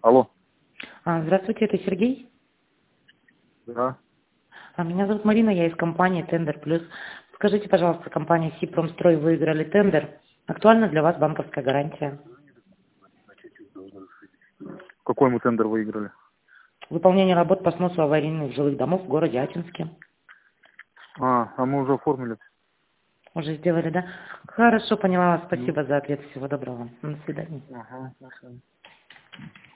Алло. Здравствуйте, это Сергей. Да. Меня зовут Марина, я из компании Тендер Плюс. Скажите, пожалуйста, компания Сипромстрой выиграли тендер. Актуальна для вас банковская гарантия? Какой мы тендер выиграли? Выполнение работ по сносу аварийных жилых домов в городе Ачинске. А мы уже оформили. Уже сделали, да? Хорошо, поняла вас. Ну, Спасибо за ответ. Всего доброго. До свидания. ага, хорошо.